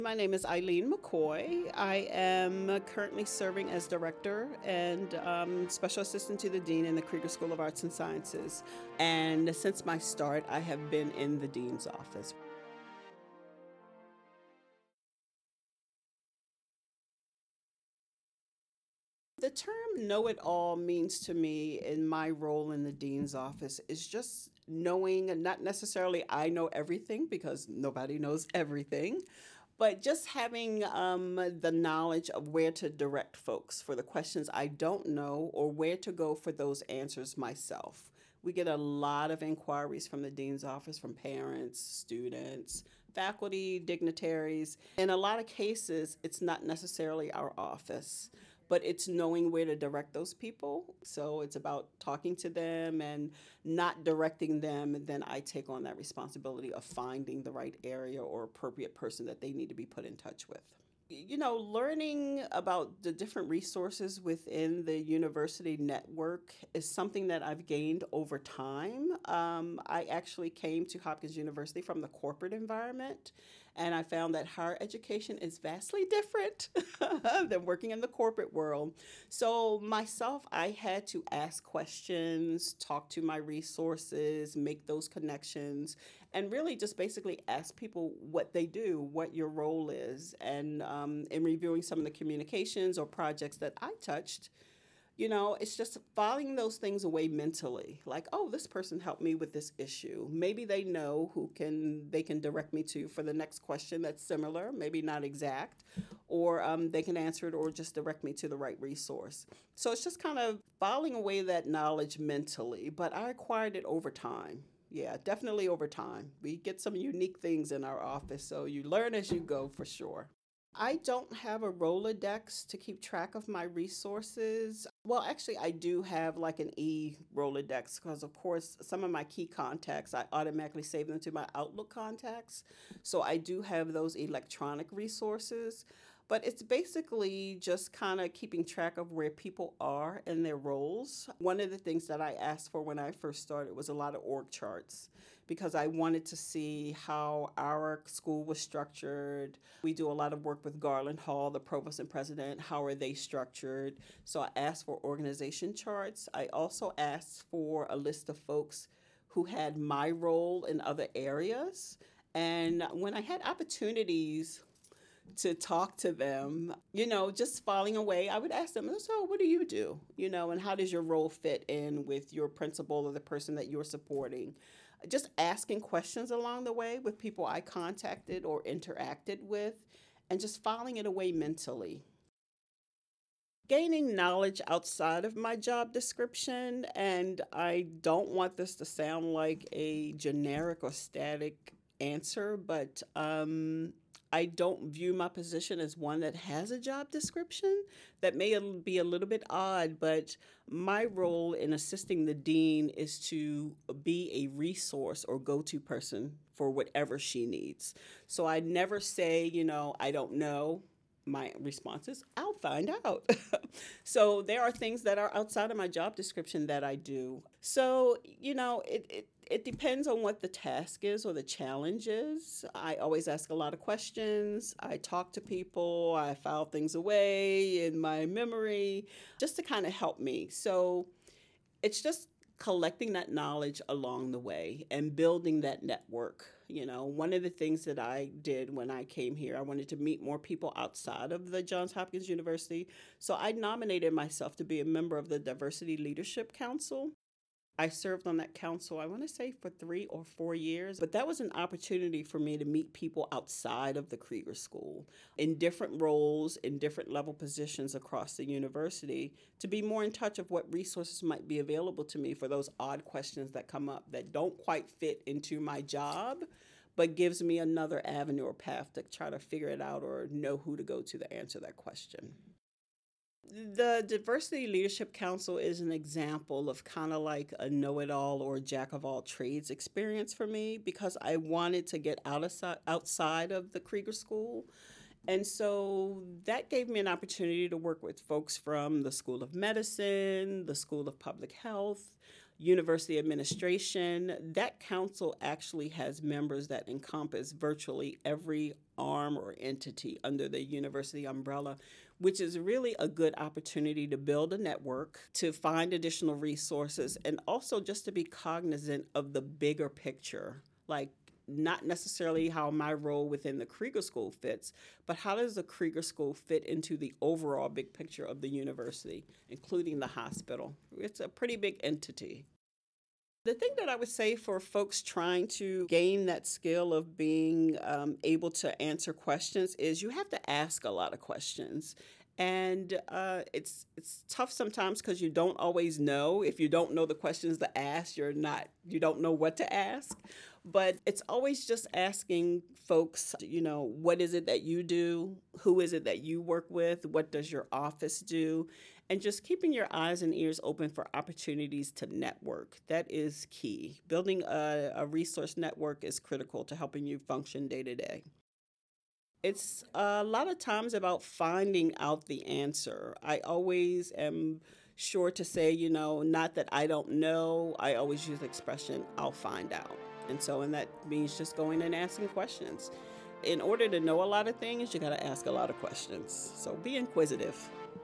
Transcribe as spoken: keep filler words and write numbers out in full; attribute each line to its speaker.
Speaker 1: My name is Eileen McCoy. I am currently serving as director and um, special assistant to the dean in the Krieger School of Arts and Sciences. And since my start, I have been in the dean's office. The term know it all means to me in my role in the dean's office is just knowing, and not necessarily I know everything because nobody knows everything, but just having um, the knowledge of where to direct folks for the questions I don't know or where to go for those answers myself. We get a lot of inquiries from the dean's office from parents, students, faculty, dignitaries. In a lot of cases, it's not necessarily our office, but it's knowing where to direct those people. So it's about talking to them and not directing them, and then I take on that responsibility of finding the right area or appropriate person that they need to be put in touch with. You know, learning about the different resources within the university network is something that I've gained over time. Um, I actually came to Hopkins University from the corporate environment, and I found that higher education is vastly different than working in the corporate world. So, myself, I had to ask questions, talk to my resources, make those connections, and really just basically ask people what they do, what your role is. And um, in reviewing some of the communications or projects that I touched, you know, it's just filing those things away mentally. Like, oh, this person helped me with this issue. Maybe they know who can they can direct me to for the next question that's similar, maybe not exact, or um, they can answer it or just direct me to the right resource. So it's just kind of filing away that knowledge mentally, but I acquired it over time. Yeah, definitely over time. We get some unique things in our office, so you learn as you go for sure. I don't have a Rolodex to keep track of my resources. Well, actually, I do have like an e Rolodex because, of course, some of my key contacts, I automatically save them to my Outlook contacts. So I do have those electronic resources. But it's basically just kind of keeping track of where people are and their roles. One of the things that I asked for when I first started was a lot of org charts because I wanted to see how our school was structured. We do a lot of work with Garland Hall, the provost and president. How are they structured? So I asked for organization charts. I also asked for a list of folks who had my role in other areas. And when I had opportunities to talk to them, you know, just falling away, I would ask them, so what do you do? You know, and how does your role fit in with your principal or the person that you're supporting? Just asking questions along the way with people I contacted or interacted with, and just filing it away mentally. Gaining knowledge outside of my job description, and I don't want this to sound like a generic or static answer, but um, I don't view my position as one that has a job description. That may be a little bit odd, but my role in assisting the dean is to be a resource or go to person for whatever she needs. So I never say, you know, I don't know. My response is, I'll find out. So there are things that are outside of my job description that I do. So, you know, it, it, it depends on what the task is or the challenge is. I always ask a lot of questions. I talk to people. I file things away in my memory just to kind of help me. So it's just collecting that knowledge along the way and building that network. You know, one of the things that I did when I came here, I wanted to meet more people outside of the Johns Hopkins University. So I nominated myself to be a member of the Diversity Leadership Council. I served on that council, I want to say, for three or four years. But that was an opportunity for me to meet people outside of the Krieger School in different roles, in different level positions across the university, to be more in touch of what resources might be available to me for those odd questions that come up that don't quite fit into my job, but gives me another avenue or path to try to figure it out or know who to go to to answer that question. The Diversity Leadership Council is an example of kind of like a know it all or jack of all trades experience for me because I wanted to get out of, outside of the Krieger School. And so that gave me an opportunity to work with folks from the School of Medicine, the School of Public Health, university administration. That council actually has members that encompass virtually every arm or entity under the university umbrella, which is really a good opportunity to build a network, to find additional resources, and also just to be cognizant of the bigger picture. Like, not necessarily how my role within the Krieger School fits, but how does the Krieger School fit into the overall big picture of the university, including the hospital? It's a pretty big entity. The thing that I would say for folks trying to gain that skill of being um, able to answer questions is you have to ask a lot of questions. And uh, it's it's tough sometimes because you don't always know. If you don't know the questions to ask, you're not you don't know what to ask. But it's always just asking folks, you know, what is it that you do? Who is it that you work with? What does your office do? And just keeping your eyes and ears open for opportunities to network. That is key. Building a, a resource network is critical to helping you function day to day. It's a lot of times about finding out the answer. I always am sure to say, you know, not that I don't know. I always use the expression, I'll find out. And so, and that means just going and asking questions. In order to know a lot of things, you got to ask a lot of questions. So be inquisitive.